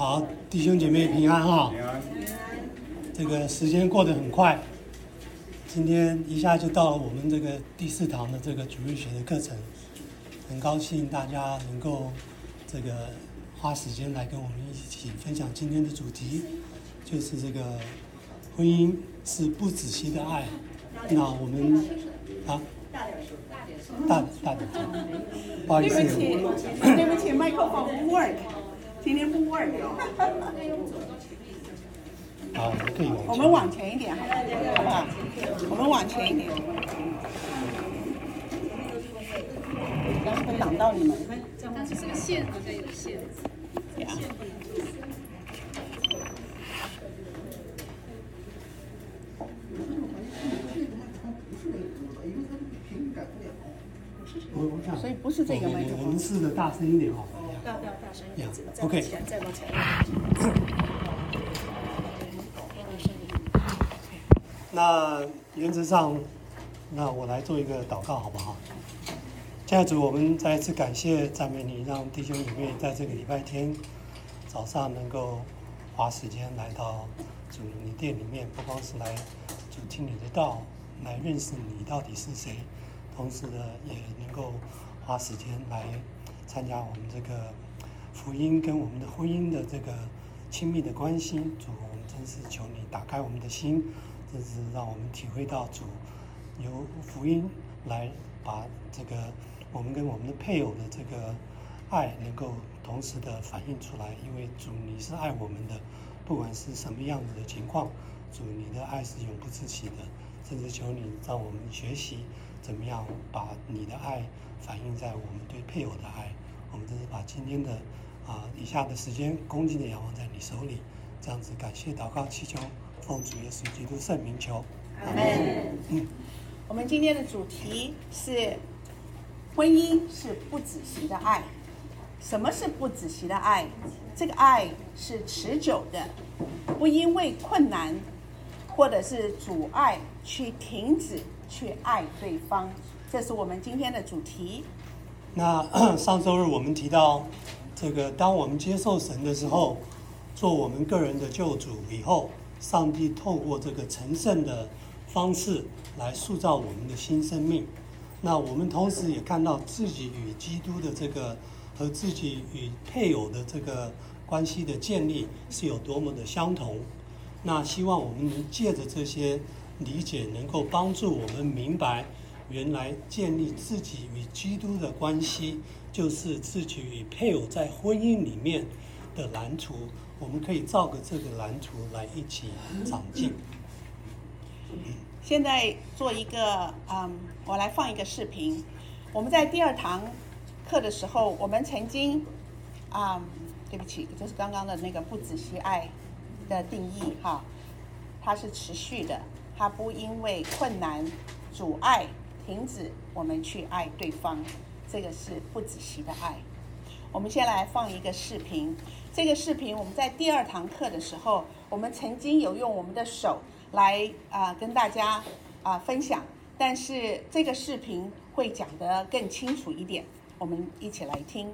好，弟兄姐妹平安哈！这个时间过得很快，今天一下就到了我们这个第4堂的这个主日学的课程，很高兴大家能够这个花时间来跟我们一起分享今天的主题，就是这个婚姻是不仔细的爱。那我们大点声，不好意思， 对不起，麦克风不 work， 今天不 work。 好，可以我们往前一点，好不好？我们往前一点，会挡到你们。 但是这个线好像有线。 所以不是这个麦克风。 我们试着大声一点哦。 大声一点。 OK。 再往前。 那原则上，那我来做一个祷告好不好？亲爱的主，我们再一次感谢赞美你，让弟兄姐妹在这个礼拜天早上能够花时间来到主你店里面，不光是来主听你的道，来认识你到底是谁，同时呢也能够花时间来参加我们这个福音跟我们的婚姻的这个亲密的关系。主，我们真是求你打开我们的心，真是让我们体会到主由福音来把这个我们跟我们的配偶的这个爱能够同时的反映出来。因为主你是爱我们的，不管是什么样子的情况，主你的爱是永不止息的。甚至求你让我们学习怎么样把你的爱反映在我们对配偶的爱。我们真是把今天的以下的时间恭敬的仰望在你手里，这样子感谢祷告祈求，奉主耶稣基督圣名求， 阿们。我们今天的主题是婚姻是不仔细的爱。什么是不仔细的爱？这个爱是持久的，不因为困难或者是阻碍去停止去爱对方，这是我们今天的主题。 那上周日我们提到这个，当我们接受神的时候，做我们个人的救主以后，上帝透过这个成圣的方式来塑造我们的新生命。那我们同时也看到自己与基督的这个和自己与配偶的这个关系的建立是有多么的相同。那希望我们能借着这些理解，能够帮助我们明白，原来建立自己与基督的关系，就是自己与配偶在婚姻里面的蓝图。我们可以照着这个蓝图来一起长进。 现在做一个我来放一个视频。我们在第2堂课的时候，我们曾经对不起，就是刚刚的那个不仔细爱的定义哈，它是持续的，它不因为困难阻碍停止我们去爱对方，这个是不仔细的爱。我们先来放一个视频。这个视频我们在第2堂课的时候，我们曾经有用我们的手来跟大家分享，但是这个视频会讲得更清楚一点，我们一起来听。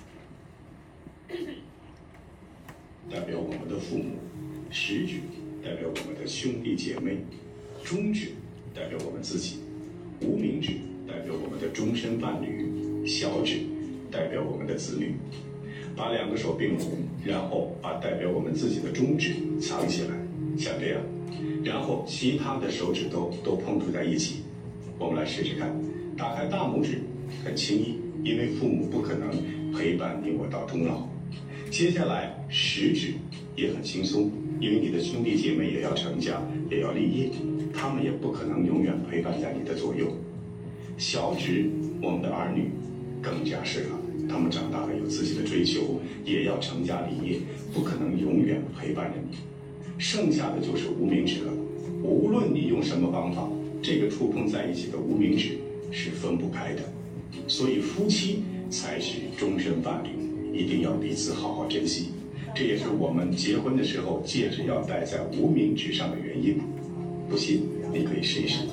代表我们的父母，食指代表我们的兄弟姐妹，中指代表我们自己，无名指代表我们的终身伴侣，小指代表我们的子女。把2个手并拢，然后把代表我们自己的中指藏起来，像这样，然后其他的手指都碰触在一起。我们来试试看，打开大拇指很轻易，因为父母不可能陪伴你我到终老。接下来食指也很轻松，因为你的兄弟姐妹也要成家，也要立业，他们也不可能永远陪伴在你的左右。小指，我们的儿女更加是了，他们长大了有自己的追求，也要成家立业，不可能永远陪伴着你。剩下的就是无名指了，无论你用什么方法，这个触碰在一起的无名指是分不开的。所以夫妻才是终身伴侣，一定要彼此好好珍惜。这也是我们结婚的时候戒指要戴在无名指上的原因。不信你可以试一试。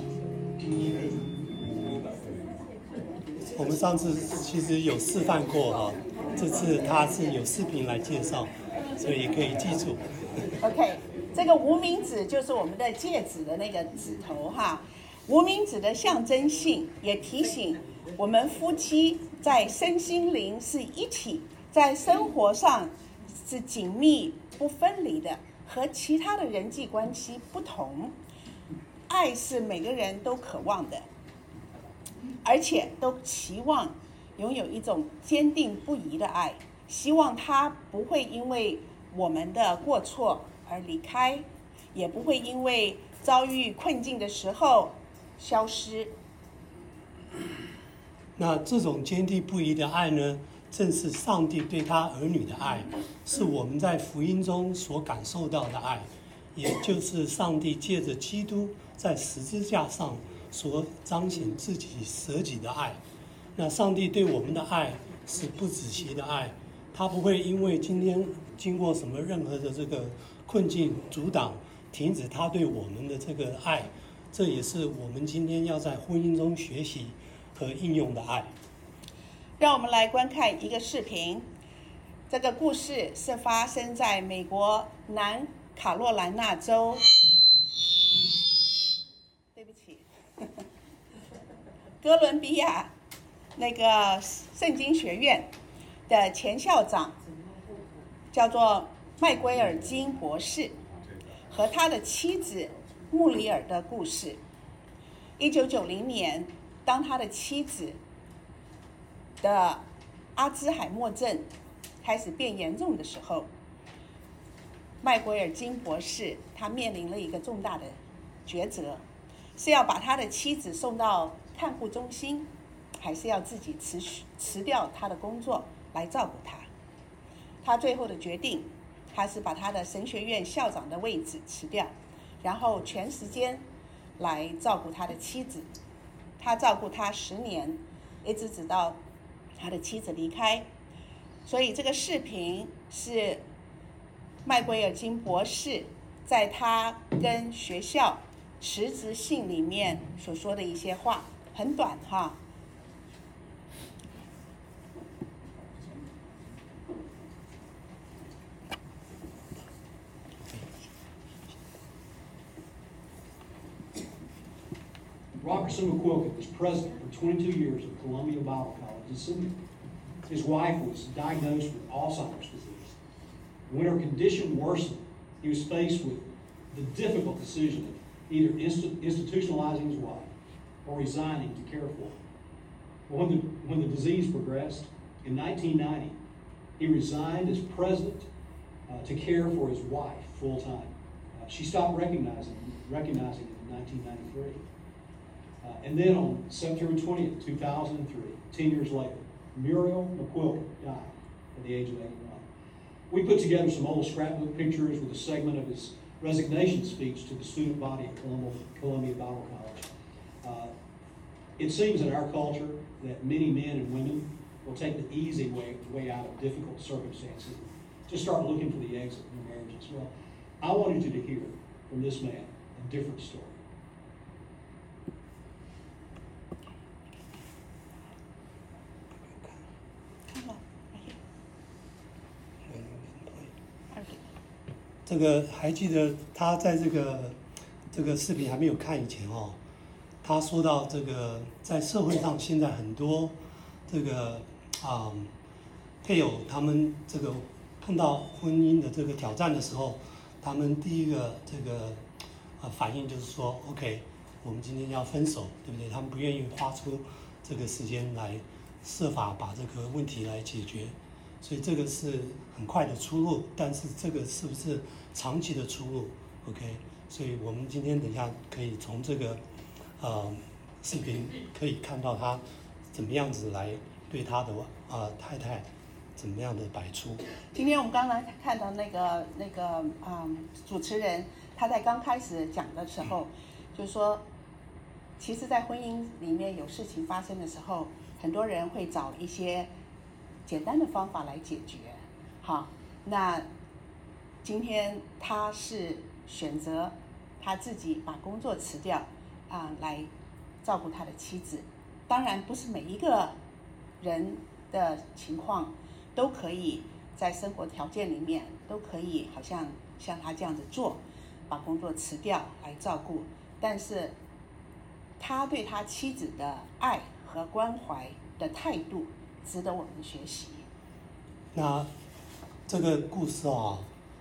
我们上次其实有示范过哈，这次他是有视频来介绍。 所以可以记住。 OK， 这个无名指就是我们的戒指的那个指头哈。无名指的象征性也提醒我们夫妻在身心灵是一体，在生活上是紧密不分离的，和其他的人际关系不同。爱是每个人都渴望的，而且都期望拥有一种坚定不移的爱，希望他不会因为我们的过错而离开，也不会因为遭遇困境的时候消失。 那这种坚定不移的爱呢，正是上帝对他儿女的爱，是我们在福音中所感受到的爱，也就是上帝借着基督在十字架上所彰显自己舍己的爱。那上帝对我们的爱是不止息的爱，他不会因为今天经过什么任何的这个困境阻挡，停止他对我们的这个爱。这也是我们今天要在婚姻中学习和应用的爱。 让我们来观看一个视频。这个故事是发生在美国南卡罗来纳州，对不起，哥伦比亚那个圣经学院的前校长叫做麦圭尔金博士和他的妻子穆里尔的故事。1990年，当他的妻子的阿兹海默症开始变严重的时候，麦圭尔金博士他面临了一个重大的抉择，是要把他的妻子送到看护中心，还是要自己辞掉他的工作来照顾他。他最后的决定，他是把他的神学院校长的位置辞掉，然后全时间来照顾他的妻子。他照顾他10年，一直直到他的妻子离开。所以这个视频是麦圭尔金博士在他跟学校辞职信里面所说的一些话，很短哈。 Robertson McQuilkin was president for 22 years of Columbia Bible College in Sydney. His wife was diagnosed with Alzheimer's disease. When her condition worsened, he was faced with the difficult decision of either institutionalizing his wife or resigning to care for her. When the disease progressed, in 1990, he resigned as president to care for his wife full-time. She stopped recognizing him in 1993. And then on September 20th, 2003, 10 years later, Muriel McQuilkin died at the age of 81. We put together some old scrapbook pictures with a segment of his resignation speech to the student body at Columbia Bible College. It seems in our culture that many men and women will take the easy way out of difficult circumstances, just start looking for the exit in their marriages. Well, I wanted you to hear from this man a different story. Okay. 这个还记得他在这个视频还没有看以前哦，他说到这个在社会上现在很多这个配偶他们这个碰到婚姻的这个挑战的时候，他们第一个这个反应就是说 OK， 我们今天要分手，对不对？他们不愿意花出这个时间来设法把这个问题来解决。所以这个是很快的出路，但是这个是不是长期的出路 ？OK， 所以我们今天等一下可以从这个视频可以看到他怎么样子来对他的太太怎么样的摆出。 今天我们刚才看到那个主持人他在刚开始讲的时候，就是说，其实，在婚姻里面有事情发生的时候，很多人会找一些简单的方法来解决。好，那今天他是选择他自己把工作辞掉来照顾他的妻子。当然，不是每一个人的情况都可以在生活条件里面都可以好像他这样子做，把工作辞掉来照顾，但是他对他妻子的爱和关怀的态度值得我们学习。 那这个故事啊，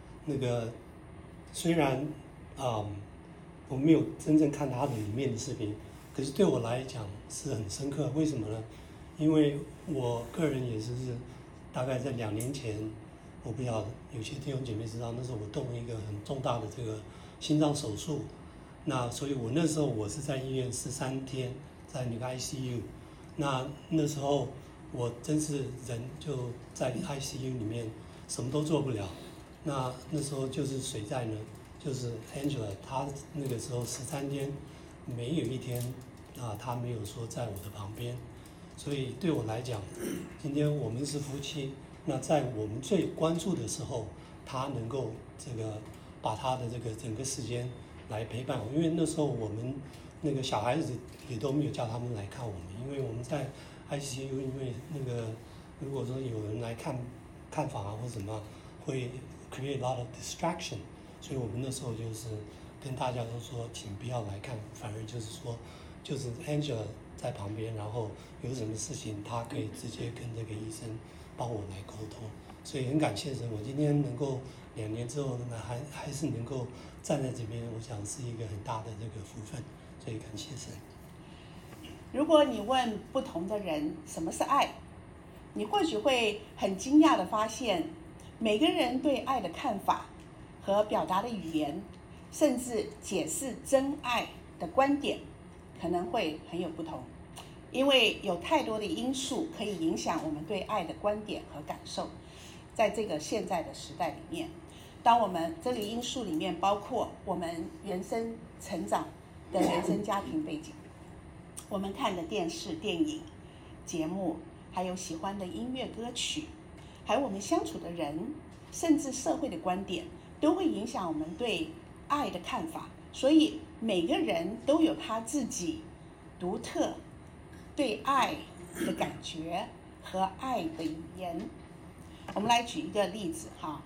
虽然我没有真正看他的里面的视频，可是对我来讲是很深刻。为什么呢？因为我个人也是大概在2年前，我不晓得有些弟兄姐妹知道，那时候我动了一个很重大的这个心脏手术，那所以我那时候我是在医院13天，在那个 ICU， 那时候我真是人就在 ICU 里面什么都做不了，那时候就是谁在呢？就是 Angela， 她那个时候13天没有一天她没有说在我的旁边，所以对我来讲，今天我们是夫妻，那在我们最关注的时候，她能够把她的这个整个时间来陪伴我，因为那时候我们那个小孩子也都没有叫他们来看我们，因为我们在 ICU， 因为如果说有人来看房或什么，会 create a lot of distraction， 所以我们那时候就是跟大家都说，请不要来看，反而就是说，就是 Angela 在旁边，然后有什么事情，他可以直接跟这个医生帮我来沟通。所以很感谢神，我今天能够2年之后呢，还是能够站在这边，我想是一个很大的这个福分，所以感谢神。 如果你问不同的人什么是爱，你或许会很惊讶地发现，每个人对爱的看法和表达的语言，甚至解释真爱的观点，可能会很有不同，因为有太多的因素可以影响我们对爱的观点和感受。在这个现在的时代里面，当我们这个因素里面包括我们原生成长的原生家庭背景，我们看的电视、电影、节目，还有喜欢的音乐歌曲，还有我们相处的人，甚至社会的观点，都会影响我们对爱的看法。所以每个人都有他自己独特对爱的感觉和爱的语言。我们来举一个例子哈，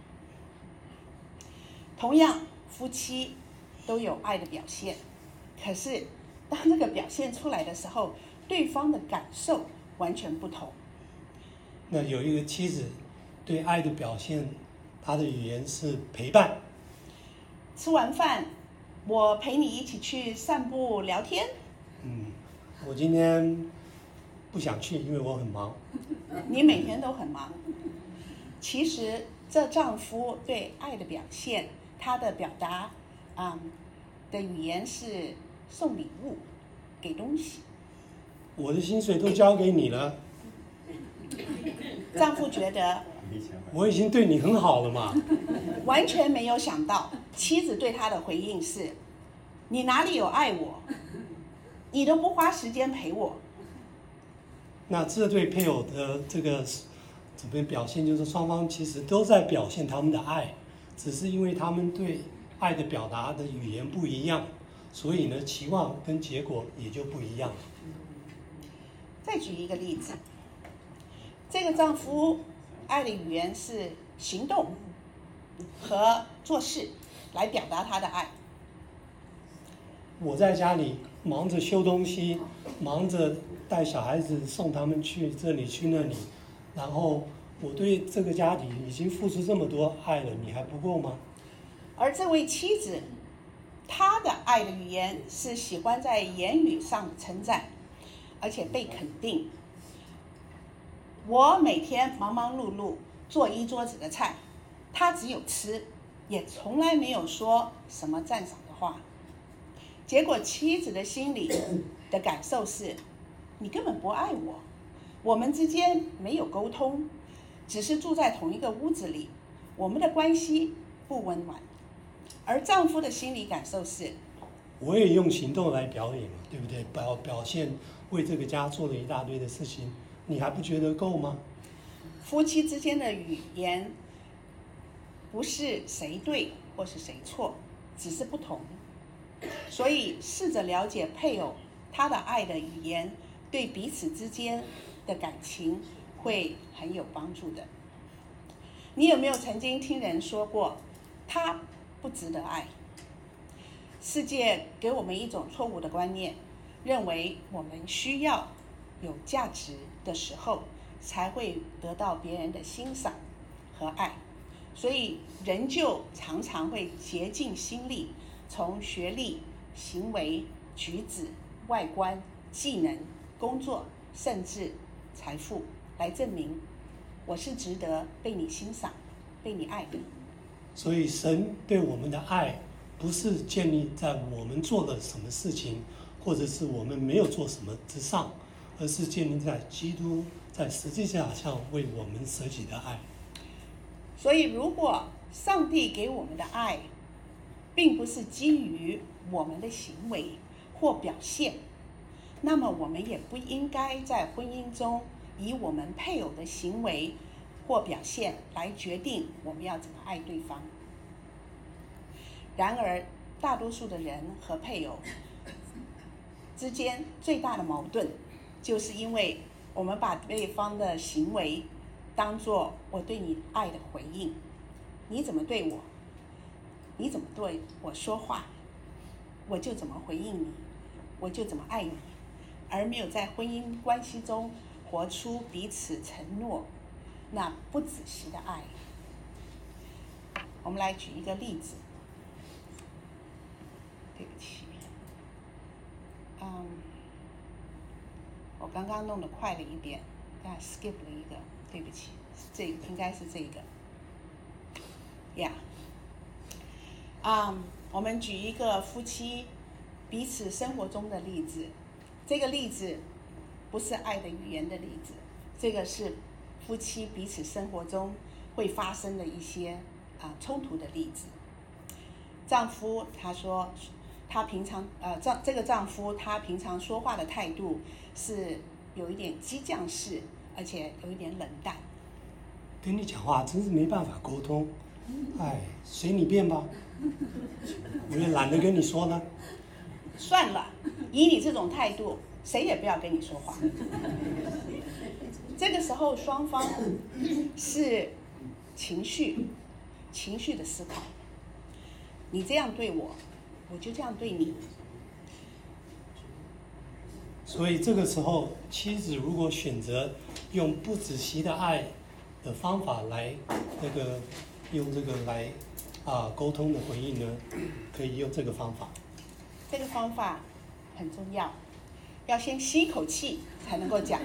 同样夫妻都有爱的表现，可是当这个表现出来的时候，对方的感受完全不同。 那有一个妻子对爱的表现，她的语言是陪伴。 吃完饭，我陪你一起去散步聊天。 我今天不想去，因为我很忙。 你每天都很忙。其实这丈夫对爱的表现，他的表达的语言是送礼物，给东西。 我的薪水都交给你了， 丈夫觉得我已经对你很好了嘛。 完全没有想到，妻子对他的回应是：你哪里有爱我？你都不花时间陪我。 那这对配偶的这个怎么表现，就是双方其实都在表现他们的爱，只是因为他们对爱的表达的语言不一样，所以呢，期望跟结果也就不一样。 再举一个例子，这个丈夫爱的语言是行动和做事来表达他的爱。 我在家里忙着修东西，忙着带小孩子送他们去这里去那里，然后我对这个家庭已经付出这么多爱了，你还不够吗？ 而这位妻子，她的爱的语言是喜欢在言语上称赞，而且被肯定。我每天忙忙碌碌做一桌子的菜，她只有吃，也从来没有说什么赞赏的话。结果妻子的心里的感受是，你根本不爱我，我们之间没有沟通，只是住在同一个屋子里，我们的关系不温暖。而丈夫的心理感受是， 我也用行动来表演嘛，对不对？表现为这个家做了一大堆的事情，你还不觉得够吗？ 夫妻之间的语言不是谁对或是谁错，只是不同。所以试着了解配偶他的爱的语言，对彼此之间的感情会很有帮助的。 你有没有曾经听人说过，他不值得爱？世界给我们一种错误的观念，认为我们需要有价值的时候，才会得到别人的欣赏和爱，所以人就常常会竭尽心力，从学历、行为、举止、外观、技能、工作，甚至财富，来证明我是值得被你欣赏、被你爱的。 所以神对我们的爱，不是建立在我们做了什么事情，或者是我们没有做什么之上，而是建立在基督在十字架上为我们舍己的爱。 所以，如果上帝给我们的爱，并不是基于我们的行为或表现，那么我们也不应该在婚姻中以我们配偶的行为或表现来决定我们要怎么爱对方。然而，大多数的人和配偶之间最大的矛盾，就是因为我们把对方的行为当作我对你爱的回应。你怎么对我，你怎么对我说话，我就怎么回应你，我就怎么爱你，而没有在婚姻关系中活出彼此承诺那不仔细的爱。我们来举一个例子。对不起，我刚刚弄得快了一点，skip 了一个，对不起，这应该是这个。我们举一个夫妻彼此生活中的例子，这个例子不是爱的语言的例子，这个是夫妻彼此生活中会发生的一些冲突的例子。丈夫他说，他平常这个丈夫他平常说话的态度是有一点激将式，而且有一点冷淡。 跟你讲话真是没办法沟通，哎，随你便吧，我也懒得跟你说呢。 算了，以你这种态度，谁也不要跟你说话。这个时候双方是情绪的思考，你这样对我，我就这样对你。 所以这个时候，妻子如果选择用不仔细的爱的方法来用这个来沟通的回应呢，可以用这个方法。 这个方法很重要，要先吸一口气才能够讲。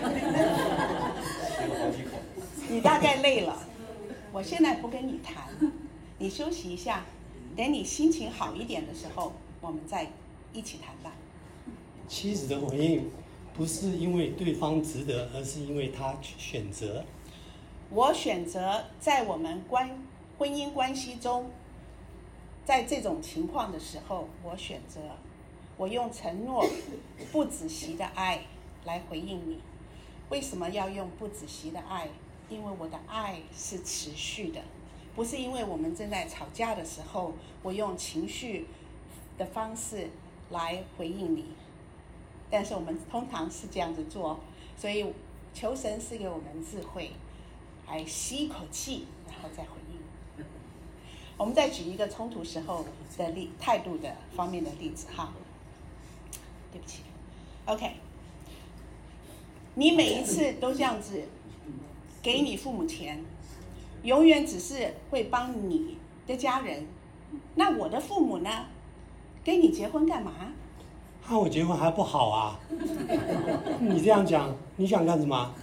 你大概累了，我现在不跟你谈，你休息一下，等你心情好一点的时候，我们再一起谈吧。 妻子的回应不是因为对方值得，而是因为他选择。 我选择在我们婚姻关系中，在这种情况的时候，我用承诺不仔细的爱来回应你。为什么要用不仔细的爱？因为我的爱是持续的，不是因为我们正在吵架的时候，我用情绪的方式来回应你。但是我们通常是这样子做，所以求神赐给我们智慧，来吸一口气，然后再回应。我们再举一个冲突时候的态度的方面的例子哈。对不起 ，OK， 你每一次都这样子给你父母钱，永远只是会帮你的家人，那我的父母呢？跟你结婚干嘛？ 和我结婚还不好啊？你这样讲，你想干什么？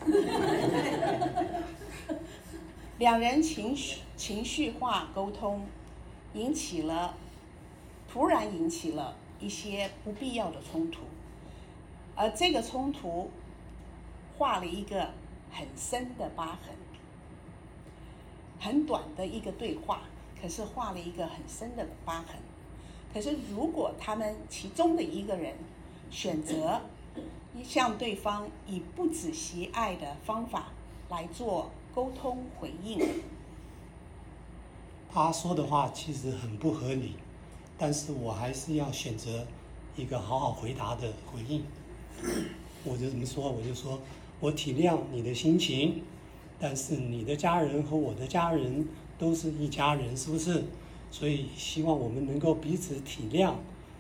两人情绪化沟通，突然引起了一些不必要的冲突，而这个冲突画了一个很深的疤痕。很短的一个对话，可是画了一个很深的疤痕。可是如果他们其中的一个人选择向对方以不仔细爱的方法来做沟通回应， 他说的话其实很不合理，但是我还是要选择一个好好回答的回应。我就怎么说？我就说我体谅你的心情， 但是你的家人和我的家人都是一家人，是不是？所以希望我们能够彼此体谅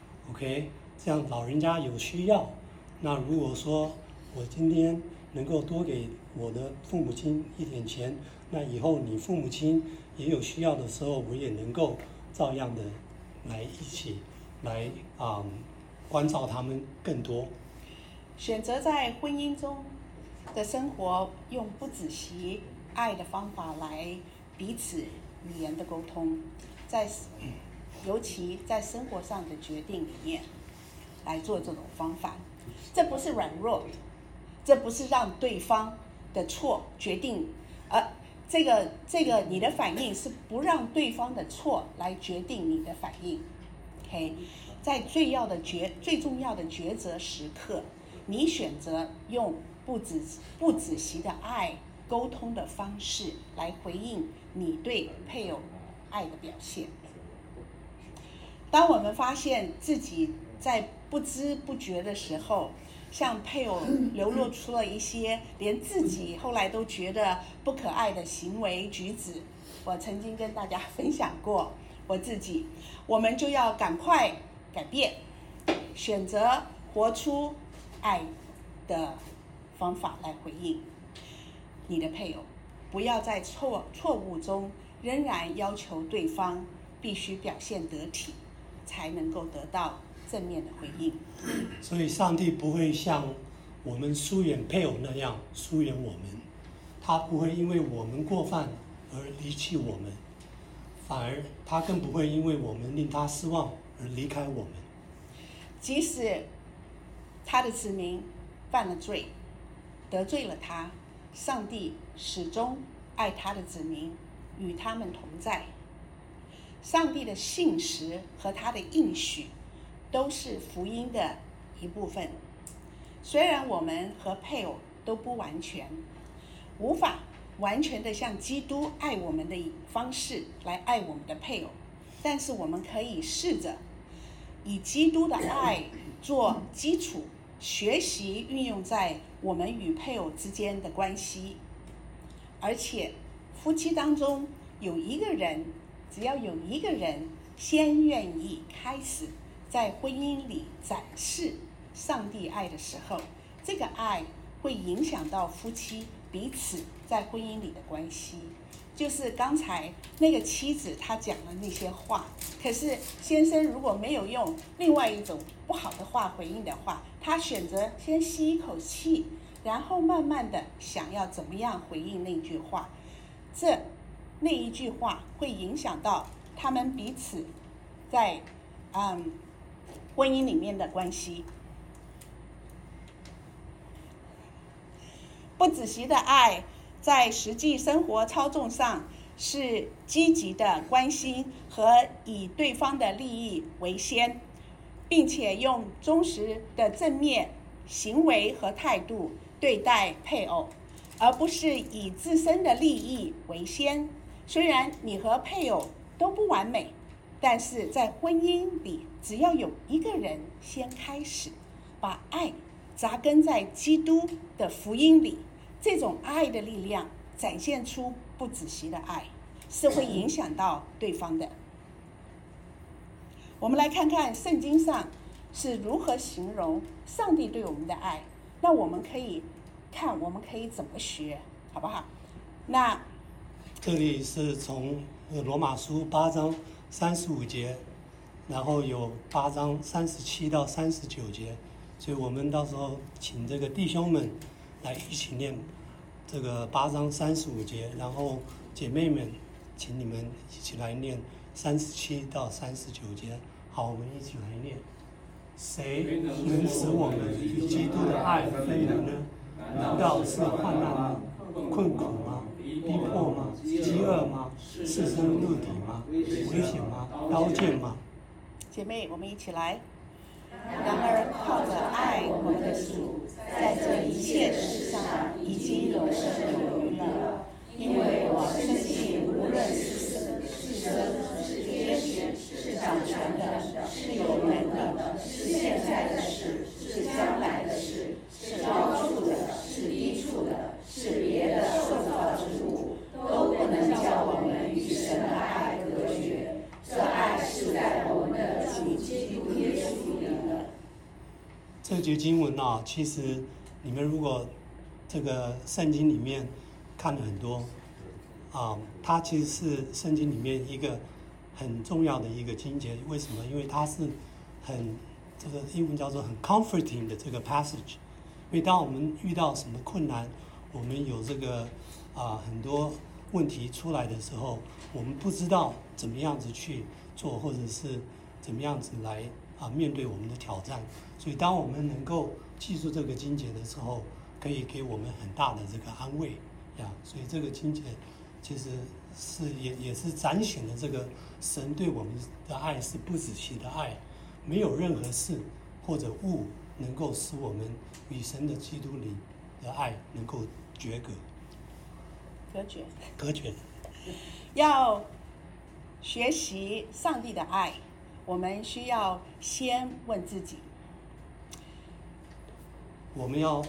，OK？ 这样老人家有需要，那如果说我今天能够多给我的父母亲一点钱，那以后你父母亲也有需要的时候，我也能够照样的来一起来关照他们更多。 选择在婚姻中的生活，用不仔细爱的方法来彼此语言的沟通，尤其在生活上的决定里面来做这种方法，这不是软弱，这不是让对方的错决定，这个你的反应是不让对方的错来决定你的反应。OK， 在最重要的抉择时刻，你选择用不仔细的爱沟通的方式来回应你对配偶爱的表现。当我们发现自己在不知不觉的时候，向配偶流露出了一些连自己后来都觉得不可爱的行为举止，我曾经跟大家分享过我自己，我们就要赶快改变，选择活出爱的方法来回应你的配偶，不要在错误中仍然要求对方必须表现得体，才能够得到正面的回应。 所以上帝不会像我们疏远配偶那样疏远我们，他不会因为我们过犯而离弃我们，反而他更不会因为我们令他失望而离开我们。 即使他的子民犯了罪，得罪了他，上帝始终爱他的子民，与他们同在。上帝的信实和他的应许都是福音的一部分。虽然我们和配偶都不完全，无法完全的像基督爱我们的方式来爱我们的配偶，但是我们可以试着以基督的爱做基础，学习运用在我们与配偶之间的关系。而且夫妻当中只要有一个人先愿意开始在婚姻里展示上帝爱的时候，这个爱会影响到夫妻彼此在婚姻里的关系。就是刚才那个妻子她讲的那些话，可是先生如果没有用另外一种不好的话回应的话，他选择先吸一口气，然后慢慢的想要怎么样回应那句话，那一句话会影响到他们彼此在婚姻里面的关系。不仔细的爱在实际生活操纵上是积极的关心和以对方的利益为先，并且用忠实的正面行为和态度对待配偶，而不是以自身的利益为先。虽然你和配偶都不完美，但是在婚姻里，只要有一个人先开始把爱扎根在基督的福音里，这种爱的力量展现出不仔细的爱，是会影响到对方的。我们来看看圣经上是如何形容上帝对我们的爱，那我们可以怎么学，好不好？那这里是从罗马书8章35节，然后有8章37到39节，所以我们到时候请这个弟兄们来一起念这个8章35节，然后姐妹们请你们一起来念37到39节。好，我们一起来念。谁能使我们与基督的爱分离呢？难道是患难吗？困苦吗？逼迫吗？饥饿吗？赤身露体吗？危险吗？刀剑吗？ 姐妹，我们一起来。然而靠着爱我们的主，在这一切事上已经有胜有余了。因为我深信，无论是生是天使，是掌权的，是有能力的，是现在的事，是将来的事，是高处的，是低处的，是别的受造之这节经文啊，其实你们如果这个圣经里面看了很多啊，它其实是圣经里面一个很重要的一个经节。为什么？因为它是很这个英文叫做很 comforting 的这个 passage。因为当我们遇到什么困难，我们有这个很多问题出来的时候，我们不知道怎么样子去做，或者是怎么样子来面对我们的挑战。所以当我们能够记住这个经节的时候，可以给我们很大的这个安慰呀。所以这个经节其实是也是展现了这个神对我们的爱是不止息的爱，没有任何事或者物能够使我们与神的基督里的爱能够隔绝。 要学习上帝的爱，我们需要先问自己。 我们要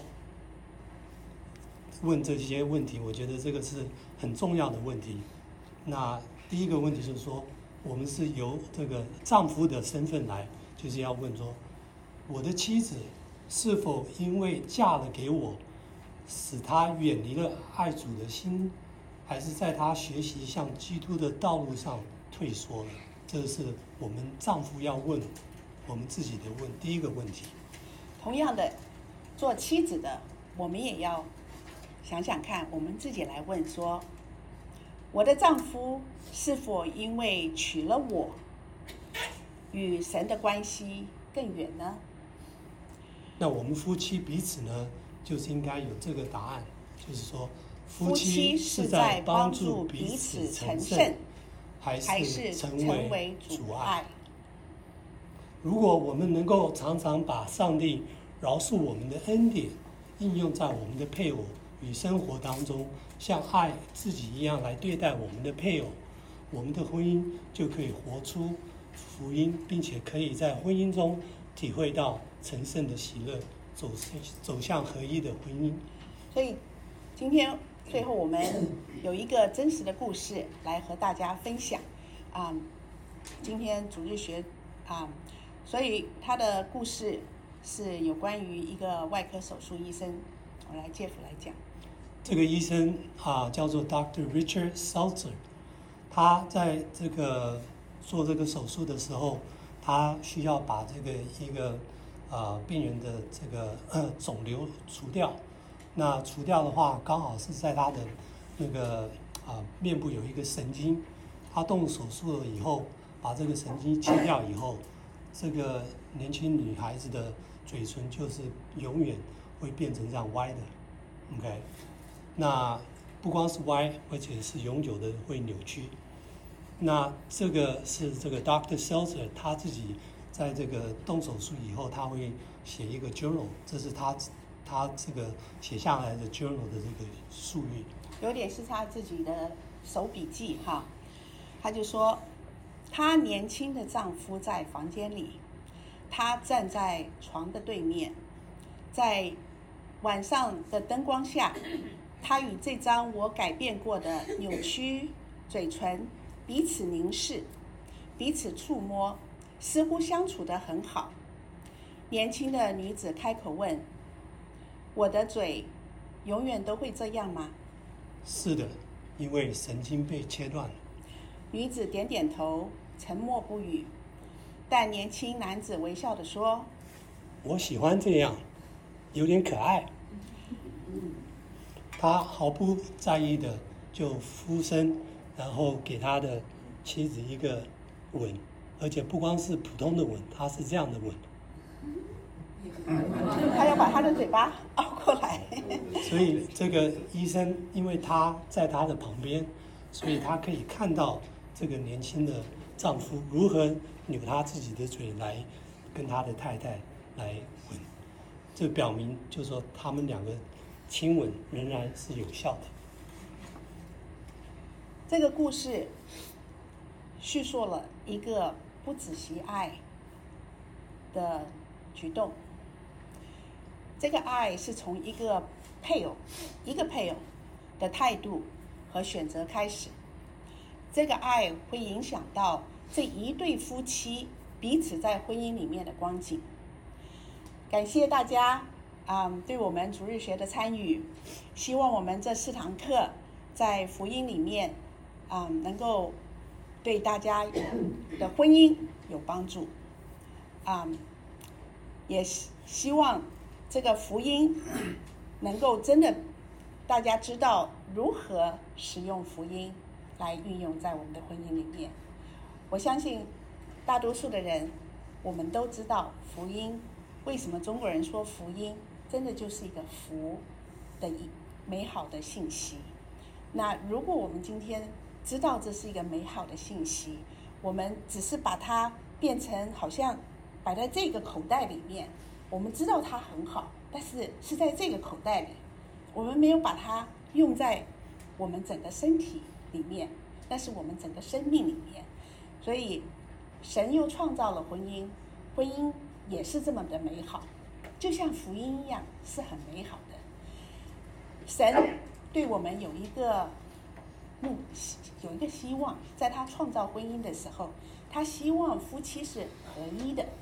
问这些问题，我觉得这个是很重要的问题。那第一个问题就是说，我们是由这个丈夫的身份来，就是要问说，我的妻子是否因为嫁了给我，使她远离了爱主的心，还是在她学习向基督的道路上退缩了？这是我们丈夫要问我们自己的第一个问题。 同样的，做妻子的，我们也要想想看，我们自己来问说，我的丈夫是否因为娶了我，与神的关系更远呢？ 那我们夫妻彼此呢，就是应该有这个答案，就是说， 夫妻是在帮助彼此成圣， 还是成为阻碍？如果我们能够常常把上帝饶恕我们的恩典应用在我们的配偶与生活当中，像爱自己一样来对待我们的配偶，我们的婚姻就可以活出福音，并且可以在婚姻中体会到成圣的喜乐，走向合一的婚姻。 所以今天最后我们有一个真实的故事来和大家分享。今天主日学所以他的故事是有关于一个外科手术医生，我来Jeff来讲。 这个医生叫做 Dr. Richard Seltzer， 他在这个做这个手术的时候，他需要把这个一个病人的这个肿瘤除掉。那除掉的话，刚好是在他的那个面部有一个神经，他动手术了以后，把这个神经切掉以后，这个年轻女孩子的嘴唇就是永远会变成这样歪的 ，OK？ 那不光是歪，而且是永久的会扭曲。那这个是这个 Dr. Seltzer 他自己在这个动手术以后，他会写一个 journal， 这是他这个写下来的 journal 的这个术语， 有点是他自己的手笔记哈。他就说，她年轻的丈夫在房间里，她站在床的对面，在晚上的灯光下，她与这张我改变过的扭曲嘴唇彼此凝视，彼此触摸，似乎相处得很好。年轻的女子开口问，我的嘴永远都会这样吗？ 是的，因为神经被切断了。 女子点点头，沉默不语。但年轻男子微笑地说， 我喜欢这样，有点可爱。他毫不在意的就俯身，然后给他的妻子一个吻，而且不光是普通的吻，他是这样的吻。 他要把他的嘴巴凹过来。 所以这个医生，因为他在他的旁边，所以他可以看到这个年轻的丈夫如何扭他自己的嘴来跟他的太太来吻。这表明就是说他们两个亲吻仍然是有效的。 这个故事叙述了一个不仔细爱的举动。这个爱是从一个配偶的态度和选择开始。这个爱会影响到这一对夫妻彼此在婚姻里面的光景。 感谢大家对我们主日学的参与，希望我们这4堂课在福音里面能够对大家的婚姻有帮助，也希望这个福音能够真的大家知道如何使用福音来运用在我们的婚姻里面。我相信大多数的人我们都知道福音，为什么中国人说福音真的就是一个福的美好的信息。那如果我们今天知道这是一个美好的信息，我们只是把它变成好像摆在这个口袋里面，我们知道它很好，但是是在这个口袋里，我们没有把它用在我们整个身体里面，那是我们整个生命里面。所以神又创造了婚姻，婚姻也是这么的美好，就像福音一样是很美好的。神对我们有一个希望，在他创造婚姻的时候，他希望夫妻是合一的，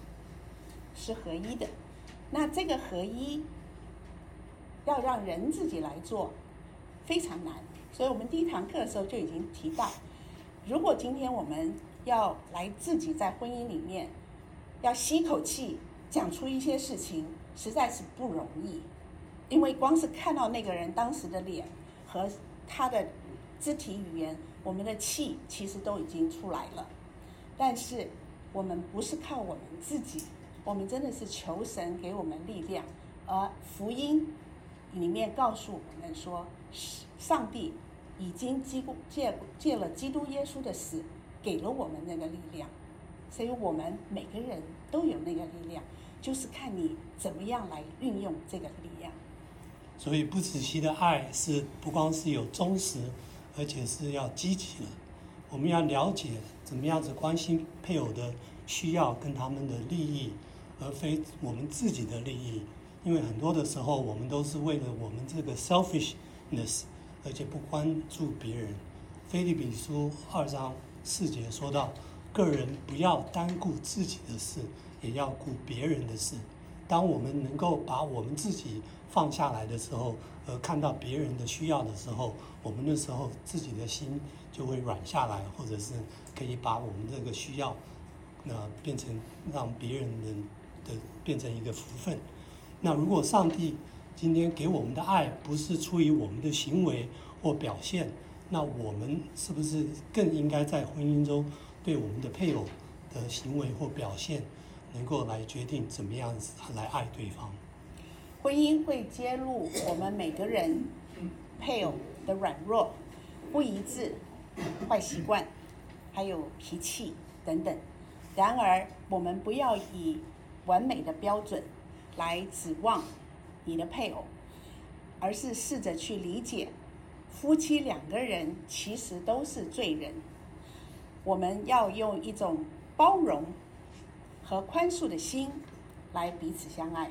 那这个合一要让人自己来做非常难，所以我们第1堂课的时候就已经提到，如果今天我们要来自己在婚姻里面要吸口气讲出一些事情，实在是不容易，因为光是看到那个人当时的脸和他的肢体语言，我们的气其实都已经出来了。但是我们不是靠我们自己，我们真的是求神给我们力量，而福音里面告诉我们说，上帝已经借了基督耶稣的死给了我们那个力量，所以我们每个人都有那个力量，就是看你怎么样来运用这个力量。 所以不止息的爱是不光是有忠实，而且是要积极的。我们要了解怎么样子关心配偶的需要跟他们的利益，而非我们自己的利益。因为很多的时候我们都是为了我们这个 selfishness， 而且不关注别人。腓立比书2章4节说到，个人不要单顾自己的事，也要顾别人的事。当我们能够把我们自己放下来的时候，而看到别人的需要的时候，我们那时候自己的心就会软下来，或者是可以把我们这个需要变成让别人的变成一个福分。那如果上帝今天给我们的爱不是出于我们的行为或表现，那我们是不是更应该在婚姻中对我们的配偶的行为或表现能够来决定怎么样来爱对方？ 婚姻会揭露我们每个人配偶的软弱、不一致、坏习惯，还有脾气等等。然而我们不要以完美的标准来指望你的配偶，而是试着去理解夫妻2个人其实都是罪人。我们要用一种包容和宽恕的心来彼此相爱。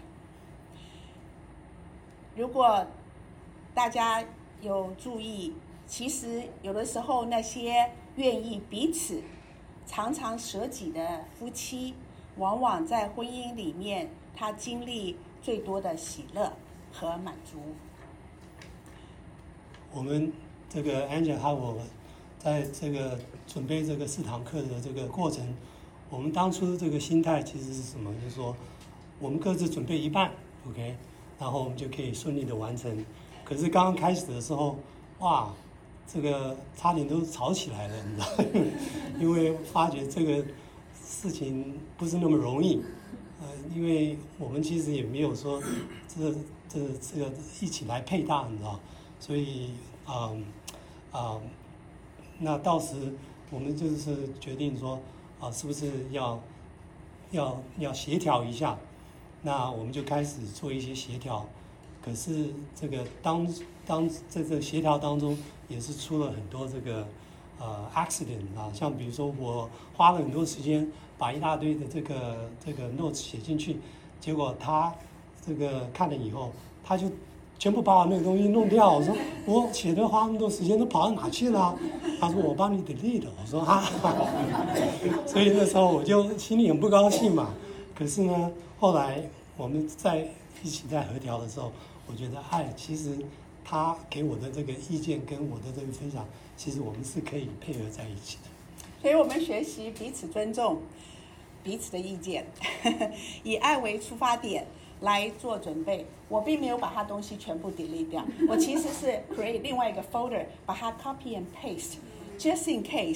如果大家有注意，其实有的时候那些愿意彼此常常舍己的夫妻，往往在婚姻里面他经历最多的喜乐和满足。 我们这个 Angela 和我在这个准备这个4堂课的这个过程，我们当初这个心态其实是什么？就是说我们各自准备一半 ，OK， 然后我们就可以顺利的完成。可是刚刚开始的时候，哇，这个差点都吵起来了，你知道因为发觉这个事情不是那么容易，因为我们其实也没有说这个一起来配搭，你知道，所以那到时我们就是决定说是不是要协调一下，那我们就开始做一些协调。可是这个在这协调当中，也是出了很多这个accident 像比如说我花了很多时间把一大堆的这个 notes 写进去，结果他这个看了以后，他就全部把我那个东西弄掉。我说我写的花那么多时间都跑到哪去了？他说我帮你 delete 了。我说所以那时候我就心里很不高兴嘛。可是呢，后来我们在一起在和调的时候，我觉得爱其实他给我的这个意见跟我的这个分享，其实我们是可以配合在一起的。 所以我们学习彼此尊重彼此的意见，以爱为出发点来做准备。我并没有把他东西全部 delete 掉，我其实是 create 另外一个 folder， 把它 copy and paste，just in case 。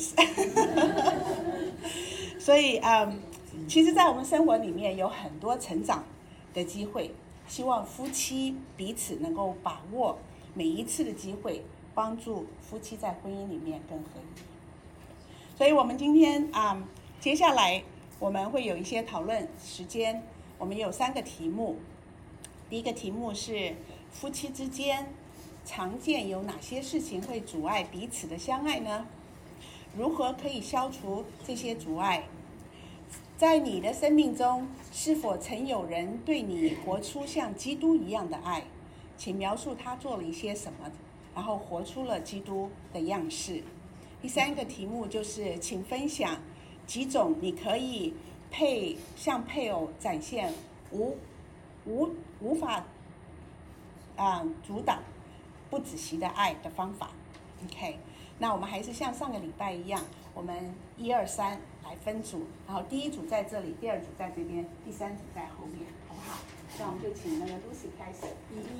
所以其实在我们生活里面有很多成长的机会，希望夫妻彼此能够把握每一次的机会，帮助夫妻在婚姻里面更合一。所以我们今天接下来我们会有一些讨论时间，我们有3个题目。第一个题目是夫妻之间常见有哪些事情会阻碍彼此的相爱呢？如何可以消除这些阻碍？在你的生命中，是否曾有人对你活出像基督一样的爱？请描述他做了一些什么，然后活出了基督的样式。第3个题目就是，请分享几种你可以向配偶展现无法阻挡不仔细的爱的方法。OK， 那我们还是像上个礼拜一样，我们1、2、3来分组，然后第一组在这里，第2组在这边，第3组在后面，好不好？那我们就请那个 Lucy 开始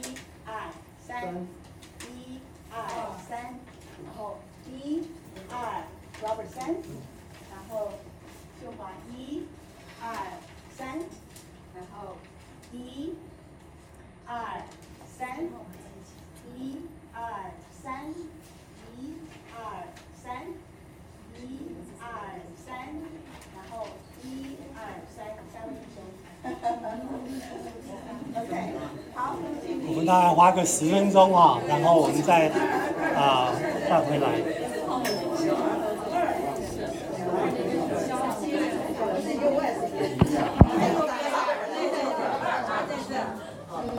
，1、2、3，1、2、3，然后1、2 ，Robert 3，然后秀华1、2、3，然后1、2、3，1、2、3，1、2、3，1、2、3，然后1、2、3，3分钟。OK， 好， 我们大概花个10分钟啊，然后我们再回来。